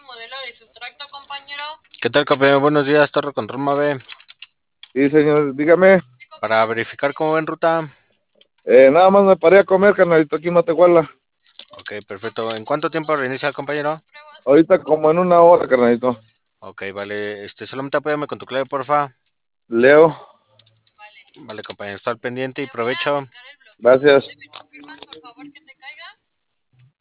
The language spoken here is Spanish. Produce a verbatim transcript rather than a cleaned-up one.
¿Qué tal, compañero? Buenos días, Torre Control Mave. Sí, señor, dígame. Para verificar cómo va en ruta. Eh, nada más me paré a comer, carnalito, aquí en Matehuala. Ok, perfecto. ¿En cuánto tiempo reinicia, compañero? Ahorita como en una hora, carnalito. Ok, vale. Este, solamente apóyame con tu clave, porfa. Leo, Vale, compañero, está al pendiente y provecho. gracias.